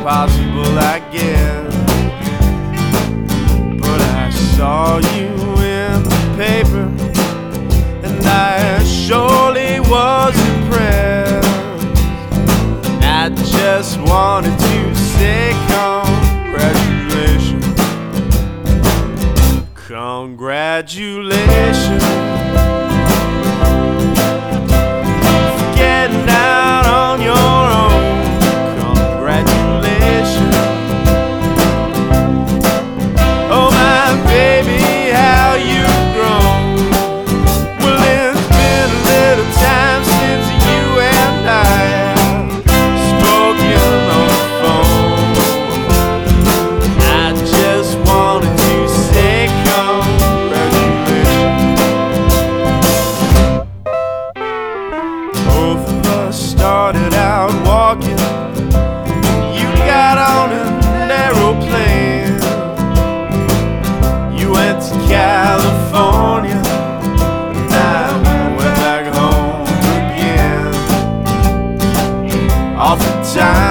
impossible, I guess. But I saw you in the paper, and I surely was impressed. I just wanted to say congratulations. Congratulations. Getting out on your own. Congratulations. Oh my baby, how you've grown. Well, it's been a little time since you and I have spoken on the phone. I just wanted to say congratulations. Both of us started out walking. You got on an aeroplane. You went to California, and I went back home again. Oftentimes